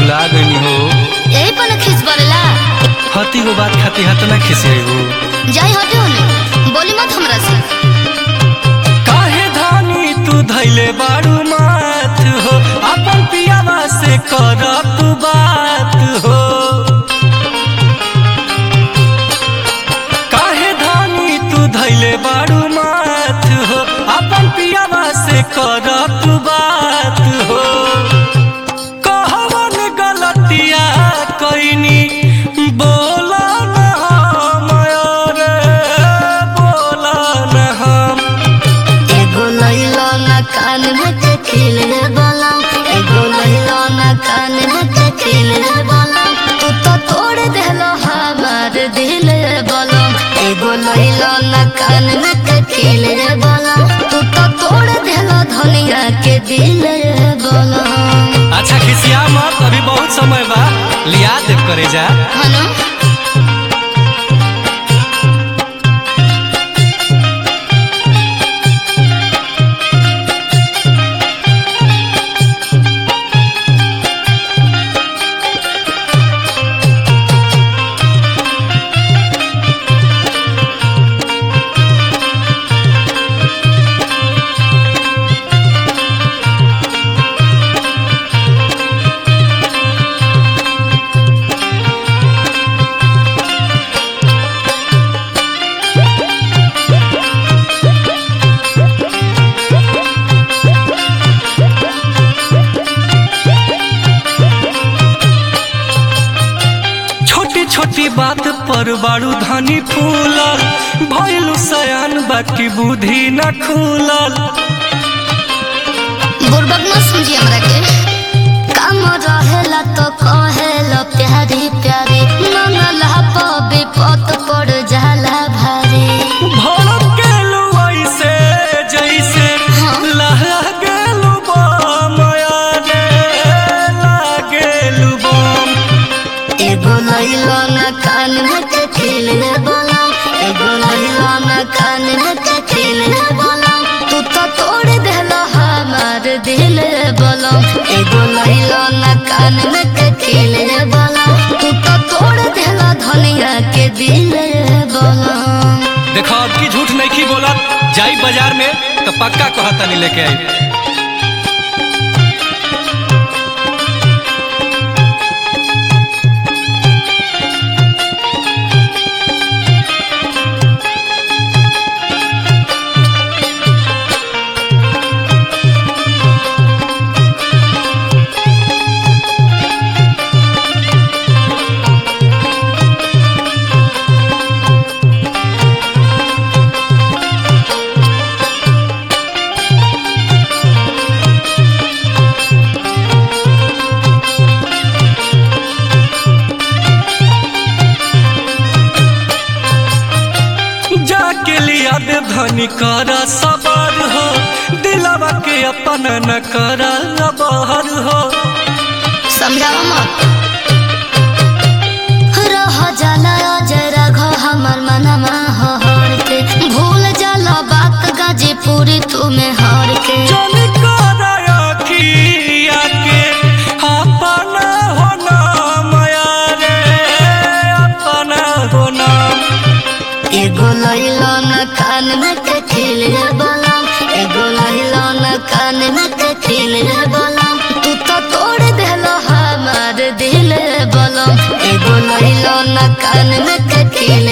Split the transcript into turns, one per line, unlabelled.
भुला गई हो।
यही पर न खिस बरेला।
हती को बात खाती हत ना खिसे हो।
जाई हटे होने बोली मत हमरा से।
काहे धानी तू धैले बारू मात हो, अपन पियावा से कर तू बात हो। काहे धानी तू धैले बारू मात हो, अपन पियावा से कर तू बात हो। कहवन गलतिया कइनी बोला न हम रे, बोला न हम।
एगो लइलो न कान में के खिले बोलम, एगो लइलो न कान में के खिले बोलम। तू तो तोड़ देलो हमार दिल बोलम। एगो लइलो न कान में के खिले बोलम, तू तो तोड़ देलो धनिया के दिल बोलम।
अच्छा खिसिया मत, अभी बहुत समय बा, लिया देव करे जा।
हनो
छोटी बात पर बारू धनी फूलल, भइलु सयान बाकी बुद्धि न खुलल।
बुरबक न समझी हमरा के। काम रहेला तो कहेला प्यारी प्यारी, मंगला प विपत पड़ जाला भारी।
भड़क गेलु ऐसे जैसे लागेलु बम यारे, लागेलु बम।
एगो लइलो न कान में के खिले बोलम, एगो लइलो न कान में के खिले बोलम। तू तो तोड़ देलो हमार दिल बोलम। एगो लइलो न कान में के खिले बोलम, तू तो तोड़ देलो धनिया के दिल बोलम।
देखो अब की झूठ नहीं की बोलत, जाई बाजार में तो पक्का कहता नहीं लेके आई। जाके लिया दे धनी करा सबर हो, दिलवा के अपन न करा बहर हो।
समझावा मत रह जाला जरा घो हमर मनमा हर के, भूल जाला बात गाजीपुरी तुम्हें हर के।
चल करा अखिया के अपना हो नाम यारे, अपना हो नाम।
एगो लइलो न कान में के खिले बोलम, एगो लइलो न कान में के खिले बोलम। तू तो तोड़ देलो हमार दिल बोलम। एगो लइलो न कान में के खिले